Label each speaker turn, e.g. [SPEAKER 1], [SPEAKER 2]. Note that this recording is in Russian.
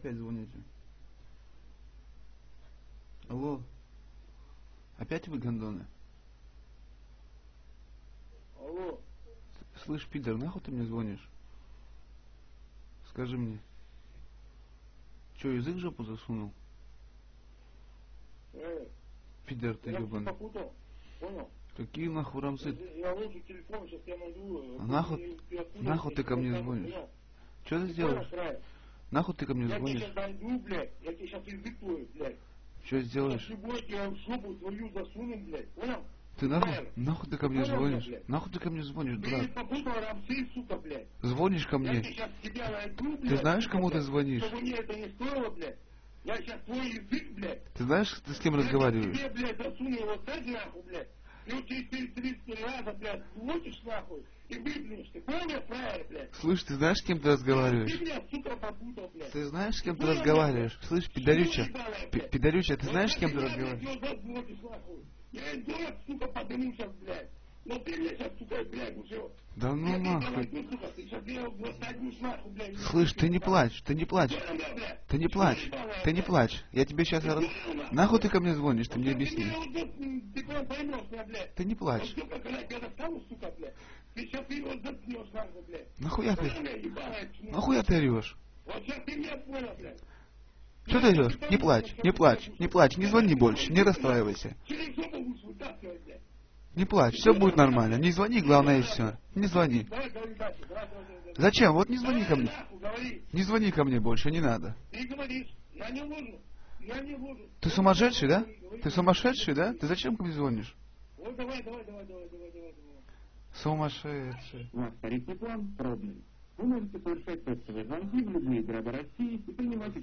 [SPEAKER 1] опять звоните? Алло. Опять вы гондоны?
[SPEAKER 2] Алло.
[SPEAKER 1] Слышь, пидор, нахуй ты мне звонишь? Скажи мне. Че, язык в жопу засунул? Пидор ты ебаный.
[SPEAKER 2] Попутал. Понял?
[SPEAKER 1] Какие нахуй рамсы?
[SPEAKER 2] Я ложу телефон, сейчас я найду.
[SPEAKER 1] Нахуй ты ко мне звонишь? Что ты сделаешь? Нахуй ты ко мне звонишь?
[SPEAKER 2] Я тебя сейчас найду, блядь. Я тебе сейчас язык твой, блядь.
[SPEAKER 1] Что сделаешь?
[SPEAKER 2] Если будете, я в жопу твою засуну, блядь. Понял?
[SPEAKER 1] Ты нахуй ты ко мне звонишь? Нахуй ты ко мне звонишь, дурак?
[SPEAKER 2] Ты попутал рамсы, сука, блядь.
[SPEAKER 1] Звонишь ко мне?
[SPEAKER 2] Я сейчас тебя найду, блядь.
[SPEAKER 1] Ты знаешь, кому ты звонишь?
[SPEAKER 2] Чтобы мне это не стоило, блядь. Я сейчас твой язык, блядь.
[SPEAKER 1] Ты знаешь, ты с кем разговариваешь?
[SPEAKER 2] Я тебе, блядь, засуну вот так нахуй, блядь. И вот через 30 раза, блядь, лучишь нахуй и выплюнешь. Ты понял, фраер, блядь?
[SPEAKER 1] Слышь, ты знаешь, с кем ты разговариваешь?
[SPEAKER 2] Ты, блядь, сука, попутал, блядь.
[SPEAKER 1] Ты знаешь, с кем ты разговариваешь? Слышь, пидорюча. Пидорюча, ты знаешь, с кем ты разговариваешь?
[SPEAKER 2] Я дурак, сука, подниму сейчас, блядь. Но ты мне сейчас, сука, блядь, уже...
[SPEAKER 1] Да ну нахуй.
[SPEAKER 2] Ты сейчас меня садишь нахуй, блядь.
[SPEAKER 1] Слышь, ты не плачь, ты не плачь. Ты не плачь, ты не плачь. Я тебе сейчас... Нахуй ты ко мне звонишь, ты мне объясни.
[SPEAKER 2] Ты поймешь меня, блядь.
[SPEAKER 1] Ты не плачь.
[SPEAKER 2] Сука, когда я достану, сука, блядь. Ты сейчас его заткнешь нахуй, блядь.
[SPEAKER 1] Нахуя ты орешь?
[SPEAKER 2] Вот сейчас ты меня понял, блядь.
[SPEAKER 1] Что ты орешь? Не плачь, не плачь, не плачь, не звони больше, не расстраивайся.
[SPEAKER 2] Через жопу будешь вытаскивать, блядь.
[SPEAKER 1] Не плачь, все будет нормально. Не звони, главное, и все. Не звони.
[SPEAKER 2] Давай, дальше.
[SPEAKER 1] Зачем? Вот не звони ко мне.
[SPEAKER 2] Говори.
[SPEAKER 1] Не звони ко мне больше, не надо.
[SPEAKER 2] Ты говоришь, я не ложу. Я не ложу.
[SPEAKER 1] Ты сумасшедший, да? Ты сумасшедший, да? Ты зачем ко мне звонишь?
[SPEAKER 2] Вот давай.
[SPEAKER 1] Сумасшедший.
[SPEAKER 3] Ваш тарифный план продан. Вы можете совершать тестовые звонки в любые города России и принимать